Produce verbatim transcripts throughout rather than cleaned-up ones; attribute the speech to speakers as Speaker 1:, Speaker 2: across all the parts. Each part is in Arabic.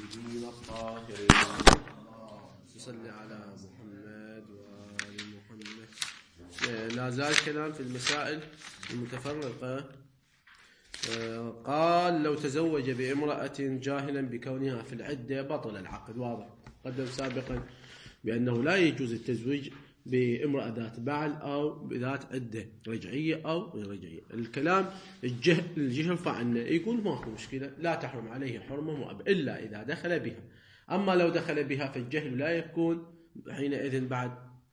Speaker 1: الطيبين الطاهرين. صل على محمد وآل محمد. لا زال كلام في المسائل المتفرقة. قال لو تزوج بامرأة جاهلا بكونها في العدة بطل العقد. واضح قدم سابقا بأنه لا يجوز التزويج بامرأة ذات بعل أو بذات عدة رجعية أو غير رجعية. الكلام الجهل الجهل فعنا يقول ما هو مشكلة، لا تحرم عليه حرمة مؤبد إلا إذا دخل بها. أما لو دخل بها فالجهل لا يكون حينئذ بعد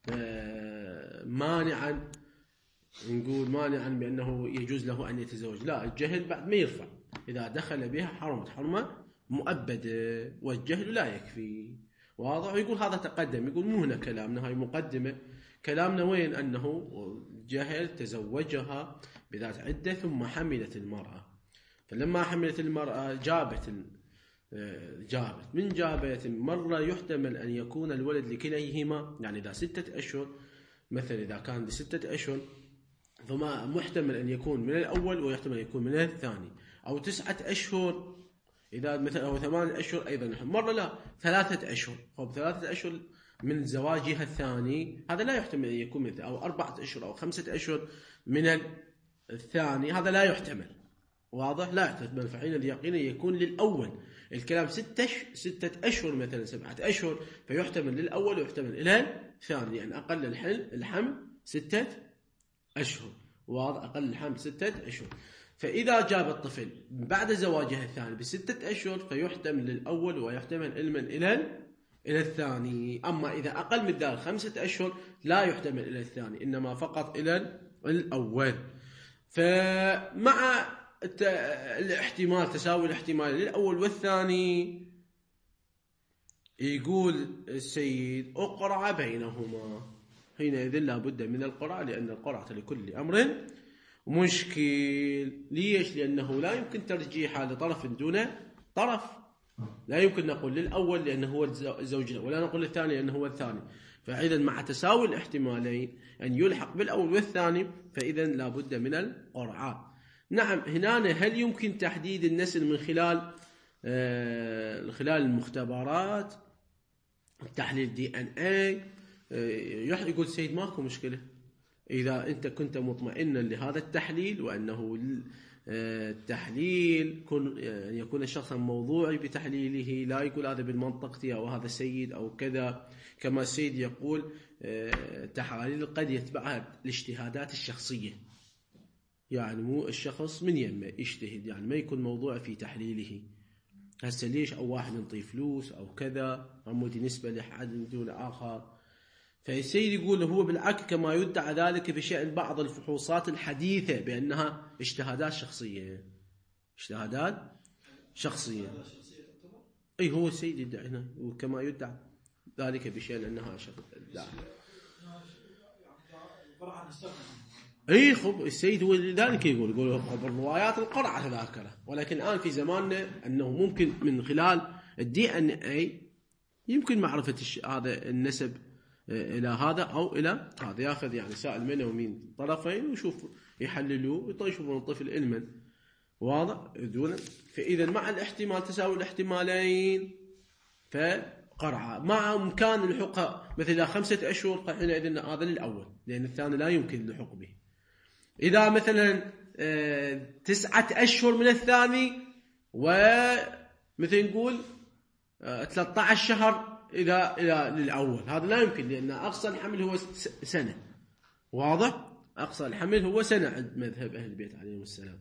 Speaker 1: مانعا، نقول مانعا بأنه يجوز له أن يتزوج. لا، الجهل بعد ما يرفع. إذا دخل بها حرمت حرمة مؤبدة والجهل لا يكفي. واضح. يقول هذا تقدم، يقول مو هنا كلامنا، هاي مقدمة. كلامنا وين؟ أنه جهل تزوجها بذات عدة ثم حملت المرأة، فلما حملت المرأة جابت جابت من جابت مرة يحتمل أن يكون الولد لكليهما، يعني إذا ستة أشهر مثلا، إذا كان لستة أشهر فما محتمل أن يكون من الأول ويحتمل أن يكون من الثاني، أو تسعة أشهر إذا مثلا، أو ثمان أشهر أيضا مرة، لا ثلاثة أشهر. أو ثلاثة أشهر من زواجها الثاني، هذا لا يحتمل أن يكون مثل، أو أربعة أشهر أو خمسة أشهر من الثاني، هذا لا يحتمل. واضح، لا يحتمل. فحين اليقين يكون للأول. الكلام ستة ستة أشهر مثلا، سبعة أشهر، فيحتمل للأول ويحتمل إلى الثاني، يعني أقل الحمل الحمل ستة أشهر. واضح، أقل الحمل ستة أشهر. فإذا جاب الطفل بعد زواجها الثاني بستة أشهر فيحتمل للأول ويحتمل المن إلى إلى الثاني. أما إذا أقل من ذلك خمسة أشهر لا يحتمل إلى الثاني، إنما فقط إلى الأول. فمع الاحتمال، تساوي الاحتمال للأول والثاني، يقول السيد أقرع بينهما. حينئذ لا بد من القرعة، لأن القرعة لكل أمر مشكل. ليش؟ لأنه لا يمكن ترجيحها لطرف دون طرف. لا يمكن نقول للأول لأنه هو الزوج الأول، ولا نقول للثاني لأنه هو الثاني. فإذا مع تساوي الاحتمالين أن يلحق بالأول والثاني، فإذا لا بد من القرعة. نعم، هنا هل يمكن تحديد النسل من خلال آه خلال المختبرات، تحليل دي ان اي؟ آه يقول السيد ماكو مشكلة إذا أنت كنت مطمئنا لهذا التحليل، وأنه التحليل يعني يكون الشخص موضوعي بتحليله، لا يقول هذا بالمنطقتي أو هذا السيد أو كذا. كما السيد يقول تحاليل قد يتبعها الاجتهادات الشخصية، يعني مو الشخص من يمه يجتهد، يعني ما يكون موضوع في تحليله. هسه ليش أو واحد ينطي فلوس أو كذا، عمودي نسبة لحد دون آخر. فالسيد يقول هو بالعكس كما يدعى ذلك بشأن بعض الفحوصات الحديثة بأنها اجتهادات شخصية. اجتهادات شخصية. أي هو السيد يدعي هنا وكما يدعى ذلك بشأن أنها شخصية. أي خب السيد هو لذلك يقول يقول خب الروايات القرعة تذاكره. ولكن الآن في زماننا أنه ممكن من خلال الدي ان اي يمكن معرفة هذا النسب إلى هذا أو إلى هذا. يأخذ يعني سائل منه ومن طرفين ويشوف يحللوه ويشوفون الطفل علما. واضح دون. فإذا مع الاحتمال تساوي الاحتمالين فقرعة. مع إمكان الحقها مثلا خمسة أشهر، فحينئذ هذا للأول لأن الثاني لا يمكن اللحوق به. إذا مثلا تسعة أشهر من الثاني، ومثل نقول ثلاثة عشر شهر إذا إلى للأول، هذا لا يمكن لأن أقصى الحمل هو سنة. واضح، أقصى الحمل هو سنة عند مذهب أهل البيت عليهم السلام.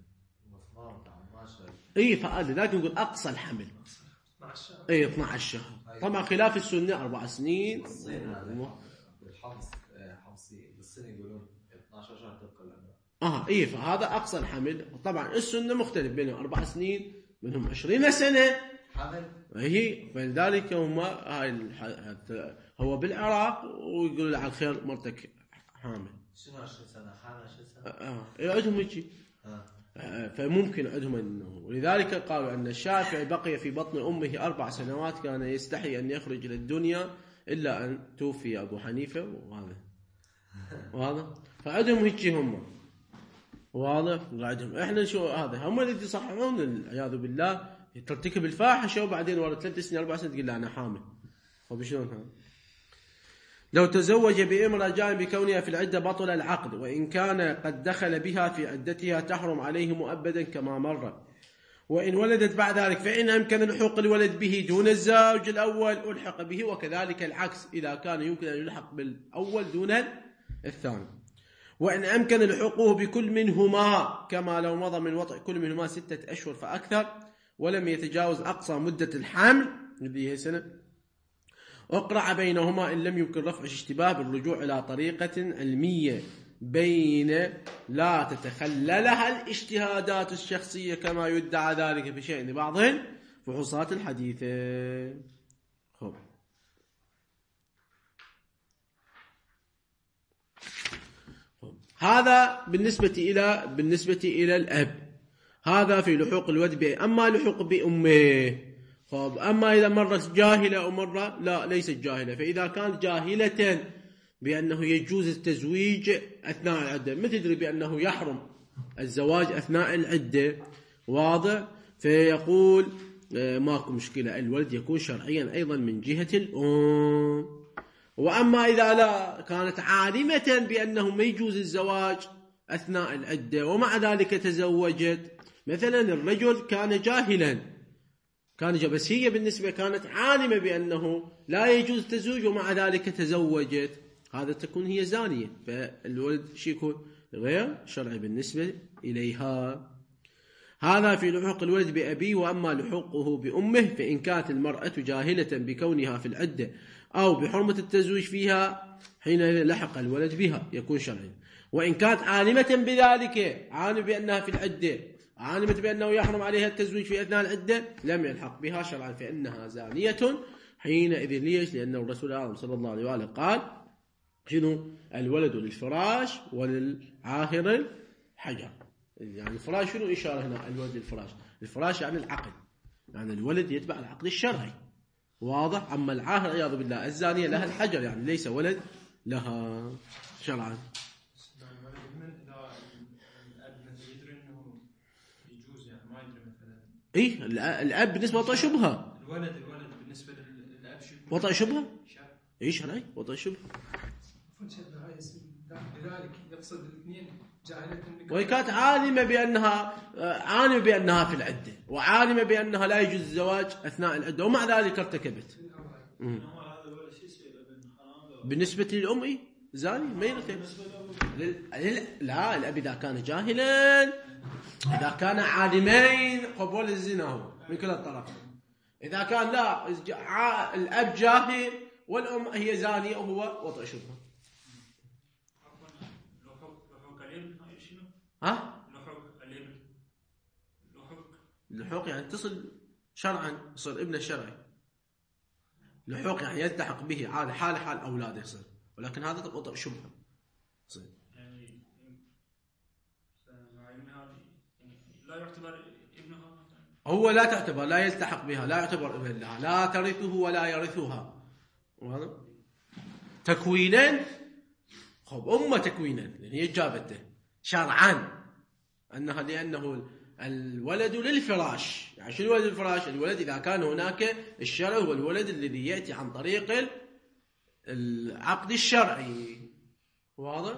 Speaker 1: إيه، فهذا لكن نقول أقصى الحمل إيه اثنا عشر شهر. طبعا خلاف السنة أربع سنين.
Speaker 2: الحمص حمصي بالسنة يقولون اثنا عشر شهر تبقى الأمر.
Speaker 1: آه إيه، فهذا أقصى الحمل. طبعا السنة مختلف بينهم أربع سنين منهم عشرين سنة
Speaker 2: حمل.
Speaker 1: هي فلذلك هم هاي هو بالعراق ويقول على الخير مرتك حامل.
Speaker 2: شنو عشرين سنة حامل عشرين سنة؟
Speaker 1: اه عندهم هيك. آه. فممكن عندهم انه، ولذلك قالوا ان الشافعي بقي في بطن امه اربع سنوات كان يستحي ان يخرج الى الدنيا الا ان توفي ابو حنيفه. وهذا وهذا فعندهم هيك هم. واضح. عندهم احنا شو هذا هم اللي يصححون العياذ بالله ترتكب الفاحشه وبعدين ورا ثلاث سنين اربع سنين تقول لا انا حامل. طب شلون هذا؟ لو تزوج بامرأة جاء بكونها في العدة بطل العقد، وإن كان قد دخل بها في عدتها تحرم عليه مؤبدا كما مر. وإن ولدت بعد ذلك فإن أمكن لحوق الولد به دون الزوج الأول ألحق به، وكذلك العكس إذا كان يمكن أن يلحق بالأول دون الثاني. وإن أمكن لحوقه بكل منهما كما لو مضى من وطئ كل منهما ستة أشهر فأكثر ولم يتجاوز أقصى مدة الحمل اللي هي سنة، أقرع بينهما إن لم يمكن رفع الاشتباه بالرجوع إلى طريقة علمية بين لا تتخللها الاجتهادات الشخصية كما يدعى ذلك في شأن بعض الفحوصات الحديثة. خب. خب. هذا بالنسبة إلى بالنسبة إلى الأب، هذا في لحوق الولد به. أما لحوق بأمه، خب أما إذا مرت جاهلة أو مرة لا ليست جاهلة، فإذا كانت جاهلة بأنه يجوز التزويج أثناء العدة، مثل تدري بأنه يحرم الزواج أثناء العدة، واضح، فيقول ماكو مشكلة، الولد يكون شرعيا أيضا من جهة الأم. وأما إذا لا كانت عالمة بأنه ما يجوز الزواج أثناء العدة ومع ذلك تزوجت، مثلا الرجل كان جاهلا كان جاهل بس هي بالنسبة كانت عالمة بأنه لا يجوز التزويج ومع ذلك تزوجت، هذا تكون هي زانية، فالولد شي يكون غير شرعي بالنسبة إليها. هذا في لحوق الولد بأبيه. وأما لحوقه بأمه فإن كانت المرأة جاهلة بكونها في العدة أو بحرمة التزويج فيها حينئذ لحق الولد بها يكون شرعي. وإن كانت عالمة بذلك، عالمة بأنها في العدة، عالمة بأنه يحرم عليها التزويج في أثناء العدة، لم يلحق بها شرعا فإنها زانية حينئذ. ليش؟ لأن الرسول الله صلى الله عليه وآله قال شنو؟ الولد للفراش وللعاهر الحجر. يعني الفراش شنو إشارة هنا؟ الولد للفراش، الفراش يعني العقد، يعني الولد يتبع العقد الشرعي، واضح. أما العاهر عياذ بالله الزانية لها الحجر، يعني ليس ولد لها شرعا. إيه الأب بالنسبة وطأ شبهة،
Speaker 3: الولد الولد بالنسبة للأب شبهة
Speaker 1: وطأ شبهة إيه شرعي وطأ شبهة.
Speaker 3: لذلك يقصد الاثنين جاهلة،
Speaker 1: وهي كانت عالمة بأنها عالمة بأنها في العدة وعالمة بأنها لا يجوز الزواج أثناء العدة ومع ذلك ارتكبت. بالنسبة للأم إيه زاني ما يرتكب. لا الأب إذا كان جاهلا، إذا كان عالمين قبول الزنا هو من كلا الطرفين. إذا كان لا الأب جاهل والأم هي زانية وهو وطأ شبهة. ها؟ لحوق يعني تصل شرعا، يصير ابن الشرعي. لحوق يعني يلتحق به حال حال حال أولاده يصير، ولكن هذا وطأ شبهة يصير.
Speaker 3: يعني لا يعتبر ابنها،
Speaker 1: هو لا تعتبر، لا يلتحق بها، لا يعتبر ابن لها، لا ترثه ولا يرثها. وهذا تكوينا، خب أمه تكوينا لأن هي جابته شرعا أنها لأنه الولد للفراش. يعني شو الولد للفراش؟ الولد إذا كان هناك الشرع هو الولد الذي يأتي عن طريق العقد الشرعي، واضح؟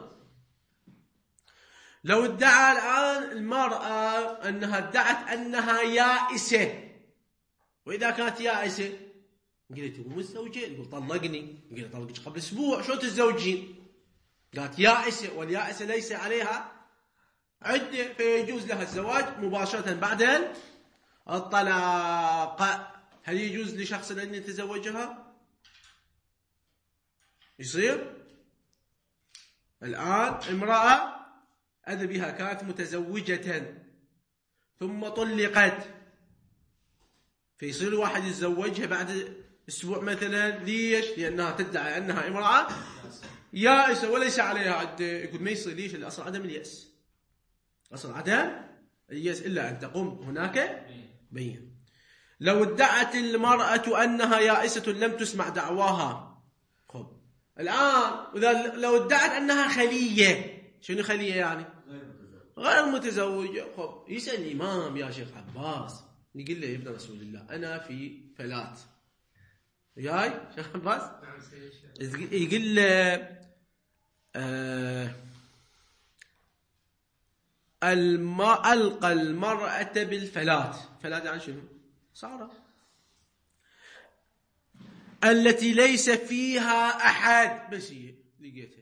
Speaker 1: لو ادعى الآن المرأة أنها ادعت أنها يائسة، وإذا كانت يائسة قلت هو متزوجة، يقول طلقني، قلت طلقك قبل أسبوع شو تتزوجين؟ قالت يائسة، واليائسة ليس عليها عدة فيجوز لها الزواج مباشرة بعد الطلاق. هل يجوز لشخص أن يتزوجها؟ يصير الآن امرأة أذى بها كانت متزوجة ثم طلقت، فيصير واحد يتزوجها بعد أسبوع مثلا. ليش؟ لأنها تدعي أنها امرأة يائسة وليس عليها عدة. يقول ما يصير. ليش؟ الأصل عدم اليأس، أصل عدم اليأس إلا أن تقوم هناك بين. لو ادعت المرأة أنها يائسة لم تسمع دعواها. خب الآن إذا لو ادعت أنها خلية، شنو خلية يعني؟ غير متزوجة. خب يسأل الإمام يا شيخ عباس يقول له يا ابن رسول الله أنا في فلات جاي شيخ عباس يقول له آه الما ألقى المرأة بالفلات. فلات يعني شنو؟ صارة التي ليس فيها أحد، بس هي لقيتها،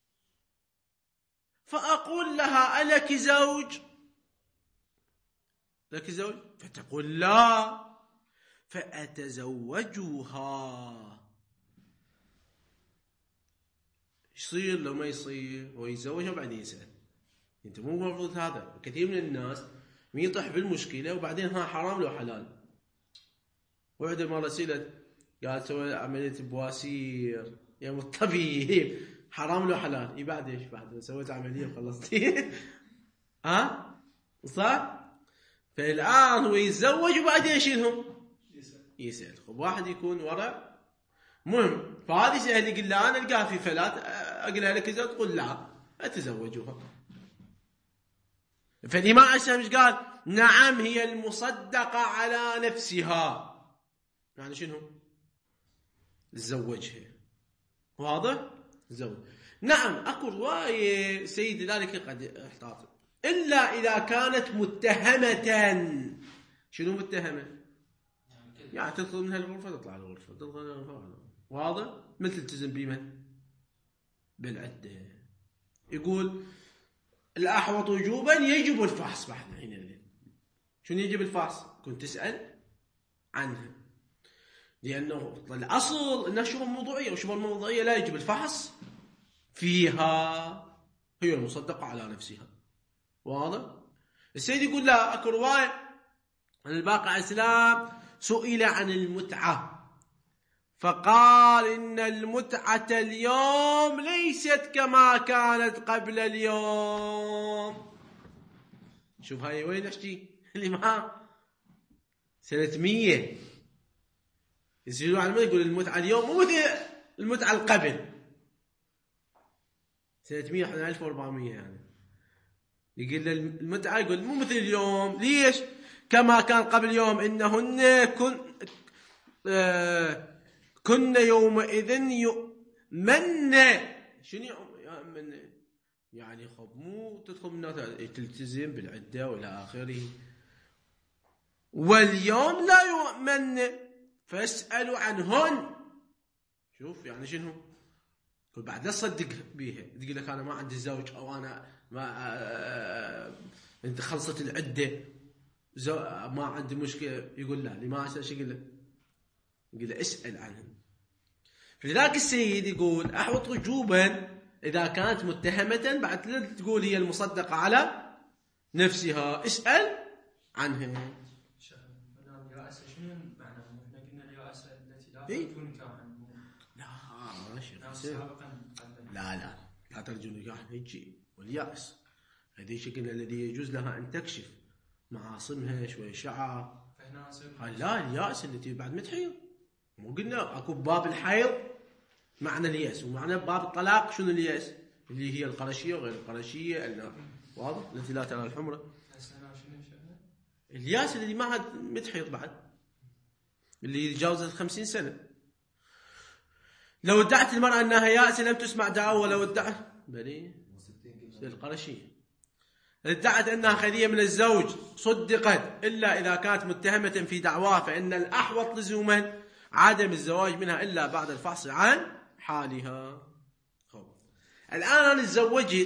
Speaker 1: فأقول لها ألك زوج؟ لك زوج؟ فتقول لا، فأتزوجها. يصير لو ما يصير؟ هو يتزوجها وبعدين يسأل. انت مو المفروض هذا. كثير من الناس يطيح بالمشكلة وبعدين ها حرام لو حلال. وحده مرة سئلت قالت سوي عملية بواسير يا الطبيب حرام لو حلال؟ اي بعد ايش؟ بعد سويت عملية وخلصتي ها صح؟ فالآن هو يتزوج وبعدين شنو؟ يسأل. خب واحد يكون ورع مهم. فهذه سهل يقول لا أنا ألقاها في فلات أقولها لك إذا تقول لا أتزوجها. فالإمام الشافعي ايش قال؟ نعم هي المصدقة على نفسها. يعني شنو؟ تزوجها. واضح؟ تزوج. نعم أكو رواية سيد ذلك قد احتاط إلا إذا كانت متهمة. شنو متهمة؟ يعني تدخل من هالغرفة تطلع الغرفة تدخل من الغرفة. واضح؟ مثل تلتزم بمن؟ بالعدة. يقول الأحوط وجوبا يجب الفحص بعد حين الليل. شنو يجب الفحص؟ كنت تسأل عنها، لأنه الأصل أنها شبه موضوعية، وشبه الموضوعية لا يجب الفحص فيها، هي المصدقة على نفسها. واضح؟ السيد يقول لا أكو رواية عن الباقر عليه السلام سئل عن المتعة فقال إن المتعة اليوم ليست كما كانت قبل اليوم. شوف هاي وين أشتي اللي معاه سنة مية يسألوا عن المتعة يقول المتعة اليوم مو مثل المتعة القبل سنة مية احنا ألف وأربعمية. يعني يقول المتعة يقول مو مثل اليوم. ليش؟ كما كان قبل يوم إنهن كن آه كن يومئذ يؤمن. شنو يؤمن؟ يعني خب مو تدخل من تلتزم بالعدة وإلى آخره. واليوم لا يؤمن فاسألوا عنهن. شوف يعني شنو؟ كل بعد لا تصدق بيها تقول لك أنا ما عندي زوج أو أنا ما آه أنت خلصت العدة ما عندي مشكلة. يقول لا لما أسأل شو يقول له؟ يقول له اسأل عنهم. فلذلك السيد يقول أحوط وجوبا إذا كانت متهمة بعد لا تقول هي المصدقة على نفسها، اسأل عنها.
Speaker 3: اليائسة شنو معنى؟ احنا قلنا اليائسة التي لا
Speaker 1: إيه؟
Speaker 3: ترجو نكاحا.
Speaker 1: لا ماشي
Speaker 3: سابقا
Speaker 1: لا لا لا ترجو نكاحا يجي واليأس هذه شكل الذي يجوز لها أن تكشف معاصمها شوي شعر. هاي لا اليأس التي بعد ما تحيض. مو قلنا اكو باب الحيض معنى اليأس ومعنى باب الطلاق شنو اليأس؟ اللي هي القرشية وغير القرشية. واضح؟ التي لا ترى الحمرة. اليأس الذي ما عاد متحيض بعد اللي تجاوزت خمسين سنة. لو ادعت المرأة أنها يائسة لم تسمع دعوة. ولو ادعت بلي القرشية ادعت أنها خالية من الزوج صدقت إلا إذا كانت متهمة في دعواه فإن الأحوط لزوما عدم الزواج منها إلا بعد الفحص عن حالها. خب. الآن أنا تزوجت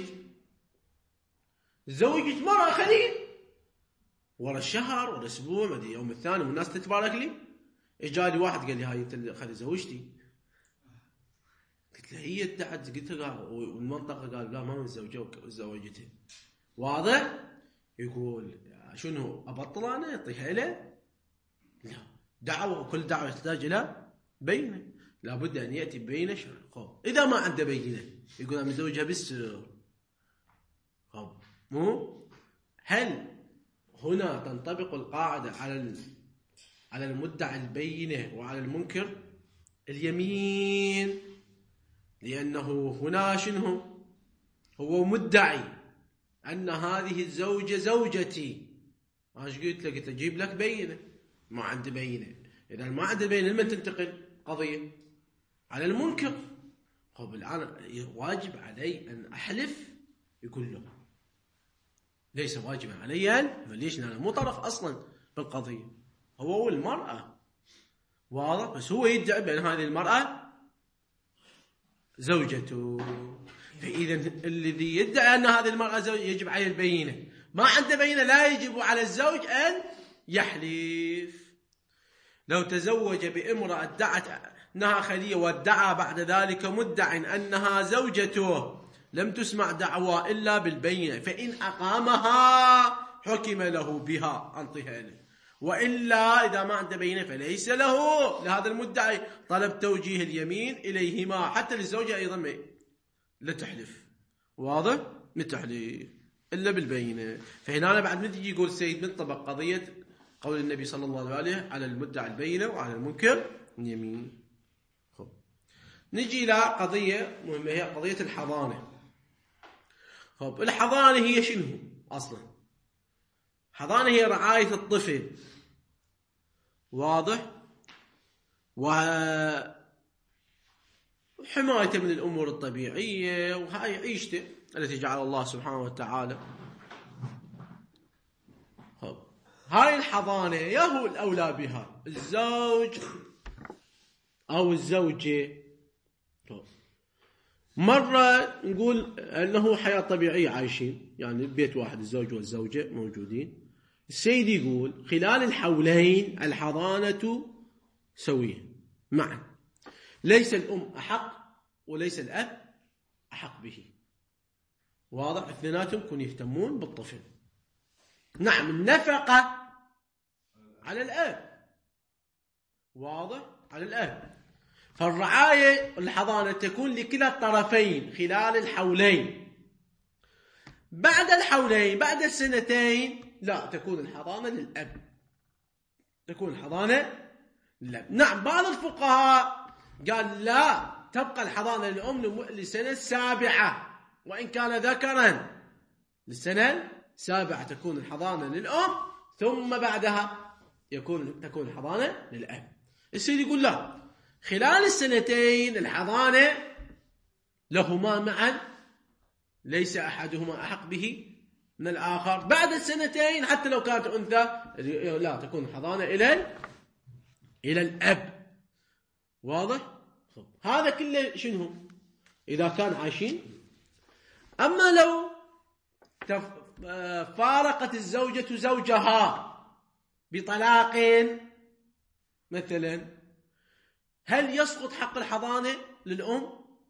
Speaker 1: تزوجت مرأة خليل ورا الشهر ورا الأسبوع ما أدري يوم الثاني والناس تتبارك لي. إجالي واحد قال لي هاي أنت خلي زوجتي. قلت له هي ادعت. قلت له والمنطقة قال لا ما متزوجوك زوجتها. واضح؟ يقول شنو أبطل أنا يعطيها له؟ لا دعوة كل دعوة يحتاج إلى بينة لابد أن يأتي بينة شرع. إذا ما عنده بينة يقول أنا متزوجها بالسر. خب مو هل هنا تنطبق القاعدة على على المدعي البينة وعلى المنكر اليمين؟ لأنه هنا شنو هو مدعي أن هذه الزوجة زوجتي. ايش قلت لك؟ قلت اجيب لك بينة. ما عنده بينة. إذا ما عنده بينة لمن تنتقل قضية؟ على المنكر. طب الآن واجب علي أن أحلف؟ يقول له ليس واجبا علي أن، فليش؟ أنا مو طرف أصلا بالقضية، هو والمرأة، واضح؟ بس هو يدعي بأن هذه المرأة زوجته، فإذا الذي يدعي أن هذه المرأة زوجة يجب عليه البينة. ما عنده بينة لا يجب على الزوج أن يحلف. لو تزوج بامرأة ادعت أنها خلية وادعى بعد ذلك مدع أنها زوجته لم تسمع دعوى إلا بالبينة، فإن أقامها حكم له بها أنطيها له، وإلا إذا ما عنده بينة فليس له لهذا المدعي طلب توجيه اليمين إليهما، حتى للزوجة أيضا لا تحلف، واضح؟ لا تحلف إلا بالبينة. فهنا بعد ما تجي يقول السيد من طبق قضية قول النبي صلى الله عليه وسلم على المدعي البينة وعلى المنكر اليمين. خب. نجي إلى قضية مهمة، هي قضية الحضانة. خب الحضانة هي شنو أصلا؟ حضانة هي رعاية الطفل، واضح؟ وحمايته من الأمور الطبيعية وهاي عيشته التي جعل الله سبحانه وتعالى. خب هاي الحضانة يا هو الأولى بها الزوج أو الزوجة. مرة نقول أنه حياة طبيعية عايشين، يعني بيت واحد الزوج والزوجة موجودين، السيد يقول خلال الحولين الحضانة سوية معا، ليس الأم أحق وليس الأب أحق به، واضح؟ اثنيناتهم يكون يهتمون بالطفل. نعم النفقة على الأب، واضح؟ على الأب. فالرعاية الحضانة تكون لكلا الطرفين خلال الحولين. بعد الحولين بعد السنتين لا، تكون الحضانة للأب، تكون الحضانة للأب. نعم بعض الفقهاء قال لا، تبقى الحضانة للأم للسنة السابعة وإن كان ذكرا، للسنة السابعة تكون الحضانة للأم، ثم بعدها يكون تكون الحضانة للأب. السيد يقول لا، خلال السنتين الحضانة لهما معا، ليس أحدهما أحق به من الآخر. بعد السنتين حتى لو كانت أنثى لا، تكون الحضانة إلى إلى الأب، واضح؟ هذا كله شنو إذا كان عايشين. أما لو فارقت الزوجة زوجها بطلاق مثلا، هل يسقط حق الحضانة للأم؟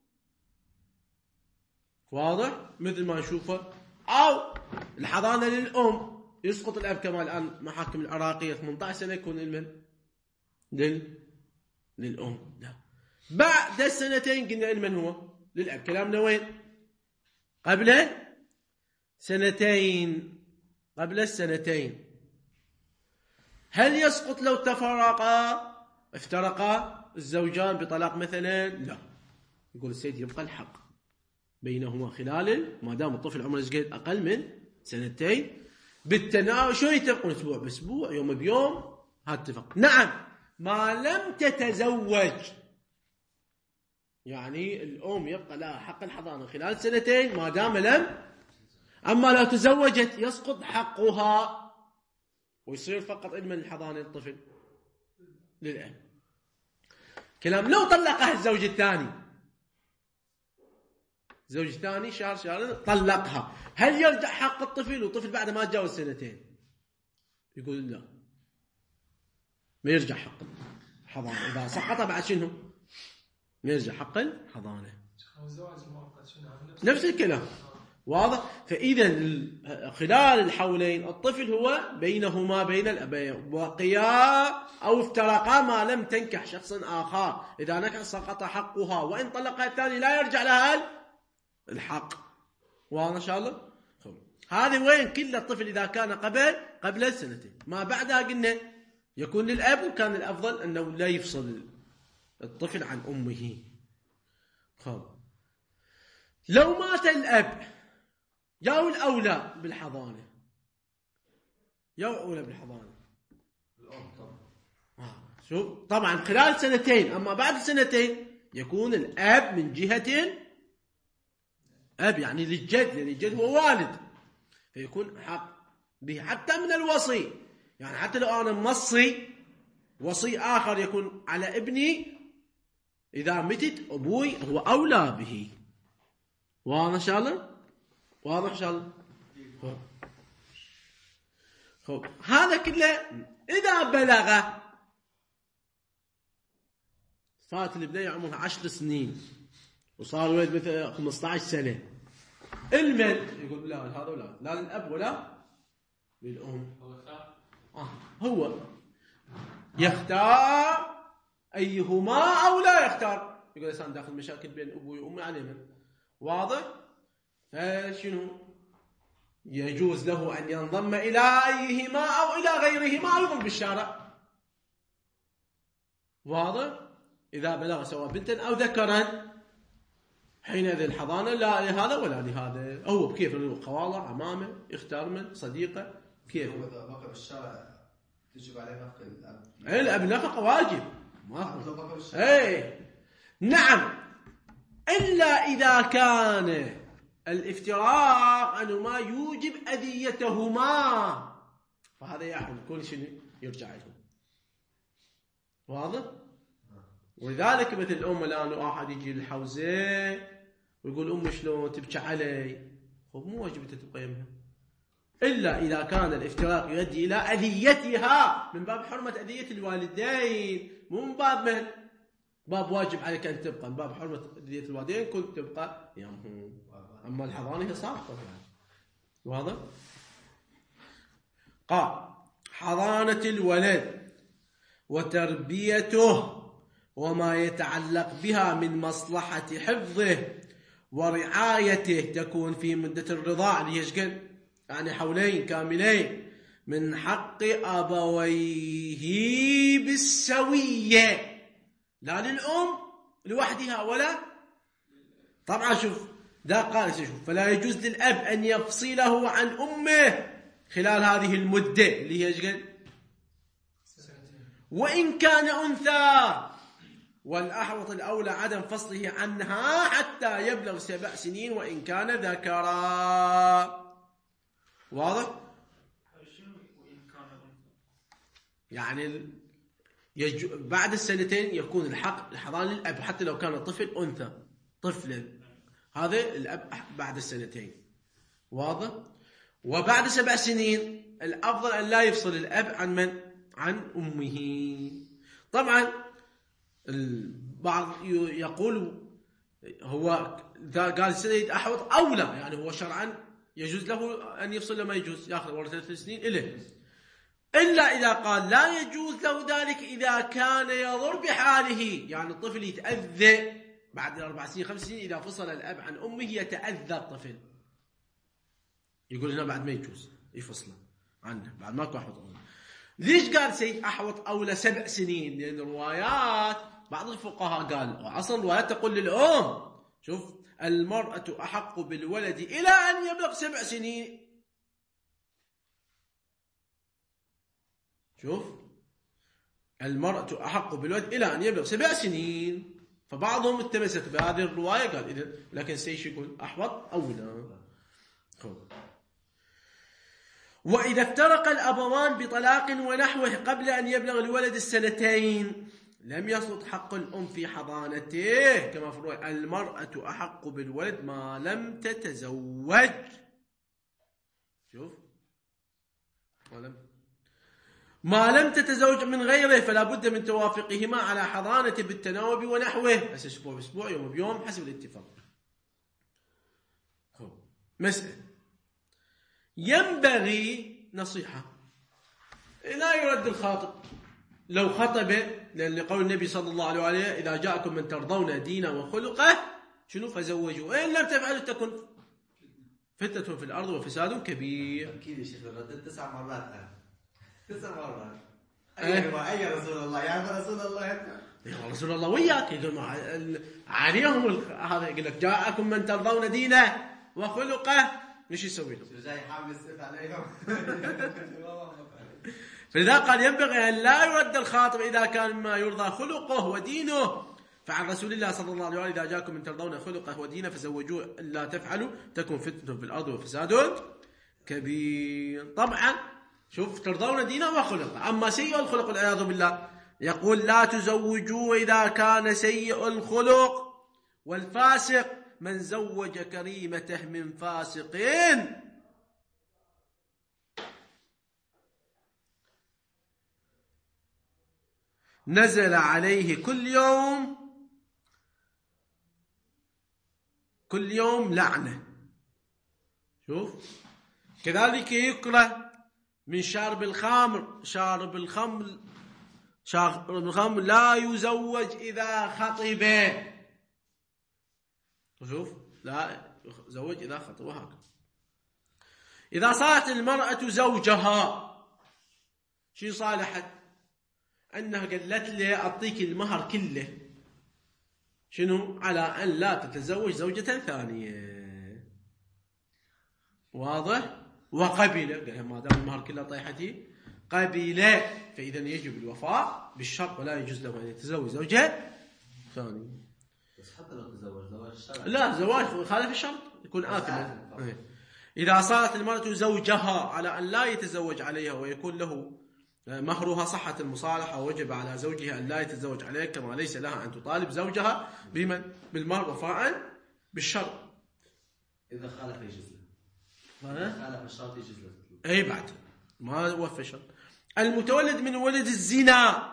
Speaker 1: واضح؟ مثل ما نشوفه. أو الحضانة للأم يسقط الأب، كما الآن محاكم العراقية ثمانية عشر سنة يكون المن لل... للأم. لا، بعد السنتين قلنا المن هو للأب. كلامنا وين؟ قبل سنتين، قبل السنتين. هل يسقط لو تفرقا افترقا الزوجان بطلاق مثلا؟ لا، يقول السيد يبقى الحق بينهما خلال ما دام الطفل عمره صغير أقل من سنتين بالتناوب. شو يتفقون؟ أسبوع بأسبوع، يوم بيوم، هذا اتفق. نعم ما لم تتزوج، يعني الأم يبقى لها حق الحضانة خلال سنتين ما دام لم. أما لو تزوجت يسقط حقها ويصير فقط من الحضانة الطفل للأب. كلام لو طلقها الزوج الثاني، الزوج الثاني شهر شهرين طلقها، هل يرجع حق الطفل والطفل بعد ما تجاوز سنتين؟ يقول لا، ما يرجع حق الحضانة. إذا سقطها بعد شنو؟ ما يرجع حق الحضانة. نفس الكلام، واضح؟ فإذا خلال الحولين الطفل هو بينهما بين الأبين، وقيا أو افترقا ما لم تنكح شخص آخر. إذا نكح سقط حقها، وإن طلقها الثاني لا يرجع لها الحق. واضح إن شاء الله؟ هذه وين كل الطفل إذا كان قبل قبل السنتين. ما بعدها قلنا يكون للأب، وكان الأفضل أنه لا يفصل الطفل عن أمه. خب لو مات الأب ياو الأولى بالحضانة، ياو الأولى بالحضانة
Speaker 2: الأم طبعا.
Speaker 1: شوف طبعا خلال سنتين، أما بعد سنتين يكون الأب من جهة أب يعني للجد، لأن الجد هو والد، فيكون حق به حتى من الوصي. يعني حتى لو أنا موصي وصي آخر يكون على ابني، إذا متت أبوي هو أولى به. واضح إن شاء الله؟ واضح إن شاء الله؟ خب هذا كله إذا بلغ، فات البنية عمرها عشر سنين وصار الولد مثلا خمسة عشر سنة، المن يقول لا هذا ولا لا للأب ولا للأم، آه هو يختار أيهما أو لا يختار. يقول الإنسان داخل مشاكل بين أبوي وأمي على من؟ واضح؟ فشنو؟ يجوز له أن ينضم إلى أيهما أو إلى غيرهما أيضا بالشارع. واضح؟ إذا بلغ سواء بنتا أو ذكرا، حينئذ الحضانة لا لهذا ولا لهذا، هو بكيف خواله عمامه يختار من صديقه كيف.
Speaker 2: هو إذا بقى بالشارع تجب عليه نفقة الأب.
Speaker 1: إيه الأب نفقة واجب.
Speaker 2: ما
Speaker 1: إيه نعم، إلا إذا كان الافتراق أنهما يوجب أذيتهما، فهذا يحرم كل شيء يرجع لهم. واضح؟ ولذلك مثل الأم الآن واحد يجي للحوزة ويقول أمي شلون تبكي علي، خب مو واجب تبقى يمها، إلا إذا كان الافتراق يؤدي إلى أذيتها من باب حرمة أذية الوالدين، مو من باب من باب واجب عليك أن تبقى، من باب حرمة أذية الوالدين كنت تبقى يمهم. أما الحضانة هي ساقطة يعني. واضح؟ قال حضانة الولد وتربيته وما يتعلق بها من مصلحة حفظه ورعايته تكون في مدة الرضاع ليشغل يعني حولين كاملين من حق أبويه بالسوية، لا للأم لوحدها ولا. طبعا شوف ده قال شوف فلا يجوز للأب أن يفصله عن أمه خلال هذه المدة اللي هي يشغل وإن كان أنثى، والأحوط الأولى عدم فصله عنها حتى يبلغ سبع سنين وإن كان ذكرا. واضح؟ يعني يج... بعد السنتين يكون الحق الحضانة للأب حتى لو كان الطفل أنثى طفلا، هذا الأب بعد السنتين. واضح؟ وبعد سبع سنين الأفضل أن لا يفصل الأب عن من؟ عن أمه. طبعا البعض يقول هو قال السيد أحوط أولى، يعني هو شرعا يجوز له أن يفصل لما يجوز يأخذ ورا ثلاث سنين إليه، إلا إذا قال لا يجوز له ذلك إذا كان يضر بحاله، يعني الطفل يتأذى بعد أربع سنين خمس سنين إذا فصل الأب عن أمه يتأذى الطفل، يقول هنا بعد ما يجوز يفصله عنه بعد ما أكو أحوط أولى. ليش قال سيد أحوط أولى سبع سنين؟ لأن الروايات بعض الفقهاء قال أصلا الروايات تقول للأم شوف المرأة أحق بالولد إلى أن يبلغ سبع سنين. شوف المرأة أحق بالولد إلى أن يبلغ سبع سنين، فبعضهم التمسك بهذه الرواية قال إذن، لكن سيش يقول أحوط أولى. وإذا افترق الأبوان بطلاق ونحوه قبل أن يبلغ الولد السنتين لم يسقط حق الأم في حضانته كما في الرواية المرأة أحق بالولد ما لم تتزوج. شوف ولم ما لم تتزوج من غيره فلا بد من توافقهما على حضانته بالتناوب ونحوه، أسبوع بأسبوع يوم بيوم حسب الاتفاق. مسألة ينبغي نصيحة لا يرد الخاطب لو خطب، لأن قول النبي صلى الله عليه وسلم إذا جاءكم من ترضون دينه وخلقه شنو فزوجوا، إن لم تفعلوا تكن فتنة في الأرض وفساد كبير.
Speaker 2: أكيد يا شيخ ردت تسع مرات أنا تسع مرات أيوة أي رسول الله يا رسول الله
Speaker 1: يا رسول الله وياك يقول عليهم هذا يقول لك جاءكم من ترضون دينه وخلقه، ايش يسوي له؟
Speaker 2: جاي حامل السيف عليهم.
Speaker 1: فلذا قال ينبغي أن لا يرد الخاطب إذا كان مما يرضى خلقه ودينه. فعن رسول الله صلى الله عليه وسلم إذا جاءكم من ترضون خلقه ودينه فزوجوه إلا تفعلوا تكون فتنة في الأرض وفساد كبير. طبعا شوف ترضون دينه وخلقه. أما سيء الخلق والعياذ بالله يقول لا تزوجوه إذا كان سيء الخلق. والفاسق من زوج كريمته من فاسقين نزل عليه كل يوم كل يوم لعنة. شوف كذلك يكره من شارب الخمر شارب الخمر شارب الخمر لا يزوج إذا خطب. شوف لا يزوج إذا خطب. وهكذا إذا صارت المرأة زوجها شي صالحت أنها قالت له أعطيك المهر كله شنو على أن لا تتزوج زوجة ثانية. واضح؟ وقبل قال ما دام المهر كله طيحتي قبل فإذا يجب الوفاء بالشرط ولا يجوز له أن يتزوج زوجة ثانية.
Speaker 2: بس حتى لو تزوج زواج الشرع
Speaker 1: لا زواج خالف الشرط يكون آثما. إذا صارت المرأة زوجها على أن لا يتزوج عليها ويكون له مهرها صحة المصالحة وجب على زوجها أن لا يتزوج عليها كما ليس لها أن تطالب زوجها بمن بالمهر وفاء بالشرط.
Speaker 2: إذا خالف يجوز له. خالف الشرط يجوز له.
Speaker 1: أي بعد ما وفى الشرط. المتولد من ولد الزنا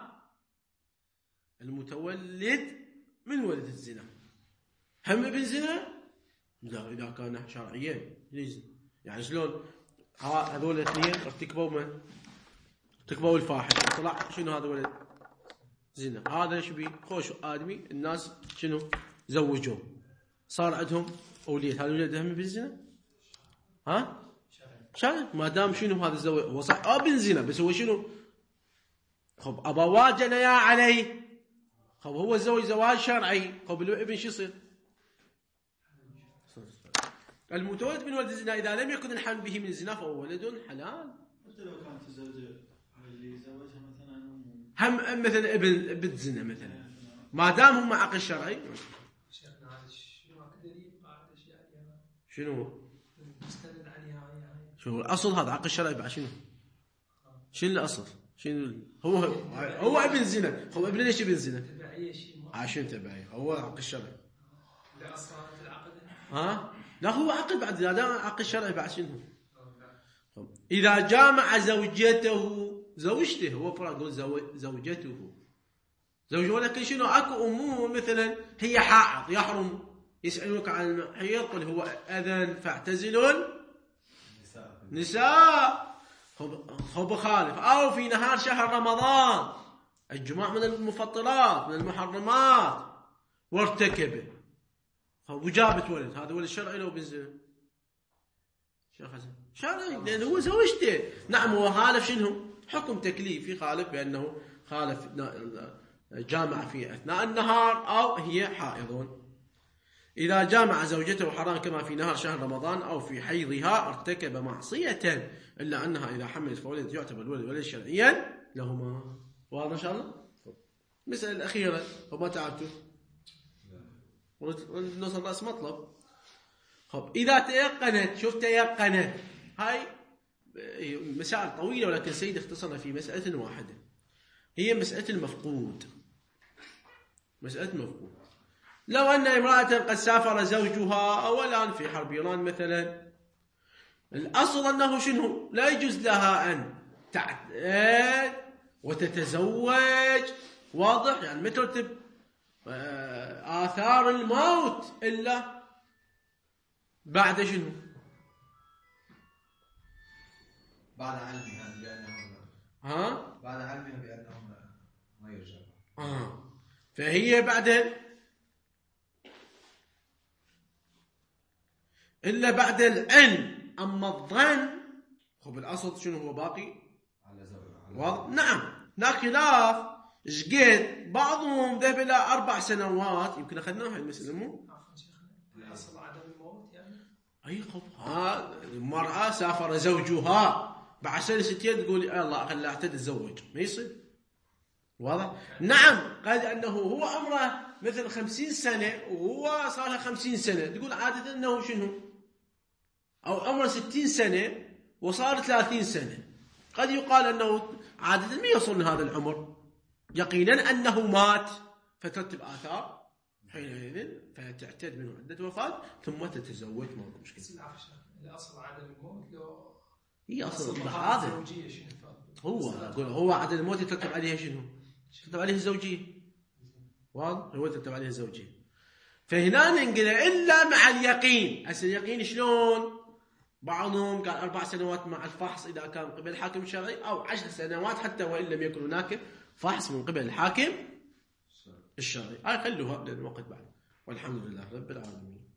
Speaker 1: المتولد من ولد الزنا هم ابن زنا؟ لا إذا كان شرعيا يعني شلون هذول الاثنين ارتكبوا من ارتكبوا الفاحش طلع شنو هذا ولد زنا هذا ايش بيه خوش آدمي الناس شنو زوجوه صار عندهم أولية هذا ولد هم ابن زنا ها شرعي ما دام شنو هذا الزواج هو صح ابن زنا بس هو شنو خب أبواه جنيا عليه خب هو زوج زواج شرعي خب الابن شو يصير؟ المتولد من ولد الزنا إذا لم يكن الحمل به من الزنا فهو ولد حلال.
Speaker 4: حتى لو كانت الزوجة اللي زوجها مثلا
Speaker 1: هم مثلا ابن ابن زنا مثلا ما دام هم عقل شرعي. شنو؟ شو الأصل هذا عقل شرعي بعد شنو؟ شنو الأصل؟ شنو هو هو ابن زنا هو ابن ليش ابن زنا؟ عشان تبعي هو عقل شرعي. ها؟ لا هو عقل بعد لا دام عقل شرعي بعد شنو؟ إذا جامع زوجته زوجته هو فرق يقول زوجته زوجه ولكن شنو أكو أمور مثلا هي حائض يحرم يسألوك عن المحيض قل هو أذن فاعتزلوا نساء هو بخالف أو في نهار شهر رمضان الجماع من المفطرات من المحرمات وارتكبه وجابت ولد هذا ولد شرعي لو بنزل شرعي لأنه هو زوجته. نعم هو خالف شنو حكم تكليفي خالف بأنه خالف جامع في أثناء النهار أو هي حائض. إذا جامع زوجته حرام كما في نهار شهر رمضان أو في حيضها ارتكب معصية إلا أنها إذا حملت فولد يعتبر الولد ولد شرعيا لهما. واضح إن شاء الله. المسألة الأخيرة وما تعبتوا ونوصل رأس مطلب. خب إذا تيقنت شوف تيقنت هاي مسائل طويلة ولكن سيد اختصرها في مسألة واحدة هي مسألة المفقود. مسألة المفقود لو أن امرأة قد سافر زوجها أولا في حرب إيران مثلا الأصل أنه شنو لا يجوز لها أن تعتد وتتزوج. واضح يعني مترتب آثار الموت إلا بعد شنو
Speaker 2: بعد علمها بأنهم
Speaker 1: ها
Speaker 2: بعد علمها بأنهم ما يرجع
Speaker 1: آه. فهي بعد إلا بعد العلم. أما الظن خب الأصل شنو هو باقي
Speaker 2: على زوجها
Speaker 1: واضح. نعم لا خلاف شقيت بعضهم ذهب إلى أربع سنوات يمكن أخذناها المسألة مو
Speaker 3: الأصل عدم الموت يعني
Speaker 1: أي خب ها المرأة سافر زوجها بعد سنة ستين تقول يا الله خلاه تتزوج ما يصير. واضح؟ نعم قد أنه هو عمره مثل خمسين سنة وهو صار له خمسين سنة تقول عادة أنه شنو؟ أو عمره ستين سنة وصار ثلاثين سنة قد يقال أنه عادة ما يوصل لهذا العمر يقينا أنه مات فترتب آثار حينئذ فتعتد منه عدة وفاة ثم تتزوج ما هو مشكلة.
Speaker 3: الأصل عدم الموت لو
Speaker 1: هي أصل
Speaker 3: أصل
Speaker 1: هذا
Speaker 3: زوجية شنو
Speaker 1: هو أقول هو عدم الموت يترتب عليها شنو؟ يترتب عليه الزوجية. واضح؟ هو يترتب عليه الزوجية. فهنا ننقل إلا مع اليقين. هسه اليقين شلون؟ بعضهم قال أربع سنوات مع الفحص إذا كان من قبل الحاكم الشرعي أو عشر سنوات حتى وإن لم يكن هناك فحص من قبل الحاكم الشرعي. هاي خلوها للوقت بعد. والحمد لله رب العالمين.